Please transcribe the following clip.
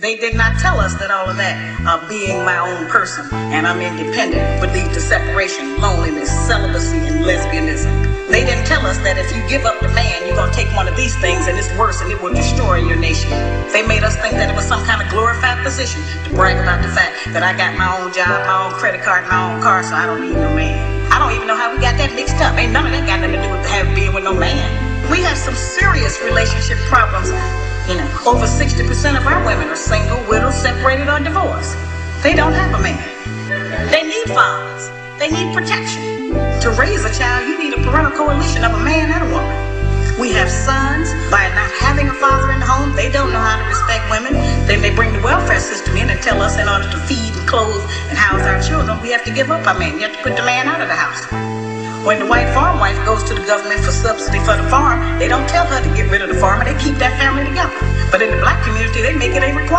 They did not tell us that all of that, being my own person and I'm independent, would lead to separation, loneliness, celibacy, and lesbianism. They didn't tell us that if you give up the man, you're going to take one of these things and it's worse and it will destroy your nation. They made us think that it was some kind of glorified position to brag about the fact that I got my own job, my own credit card, my own car, so I don't need no man. I don't even know how we got that mixed up. Ain't none of that got nothing to do with being with no man. We have some serious relationship problems. Over 60% of our women are single, widows, separated, or divorced. They don't have a man. They need fathers. They need protection. To raise a child, you need a parental coalition of a man and a woman. We have sons. By not having a father in the home, they don't know how to respect women. Then they bring the welfare system in and tell us in order to feed and clothe and house our children, we have to give up our man. You have to put the man out of the house. When the white farm wife goes to the government for subsidy for the farm, they don't tell her to get rid of the farm and they keep that family together. But in the black community, they make it a requirement.